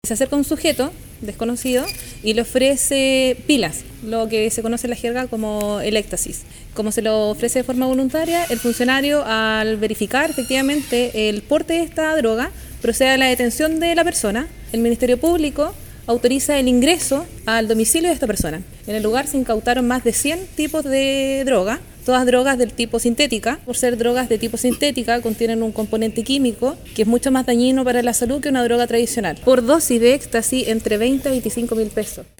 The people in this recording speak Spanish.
Se acerca un sujeto desconocido y le ofrece pilas, lo que se conoce en la jerga como el éxtasis. Como se lo ofrece de forma voluntaria, el funcionario, al verificar efectivamente el porte de esta droga, procede a la detención de la persona. El Ministerio Público autoriza el ingreso al domicilio de esta persona. En el lugar se incautaron más de 100 tipos de droga, todas drogas del tipo sintética. Por ser drogas de tipo sintética, contienen un componente químico que es mucho más dañino para la salud que una droga tradicional. Por dosis de éxtasis, entre 20 y 25 mil pesos.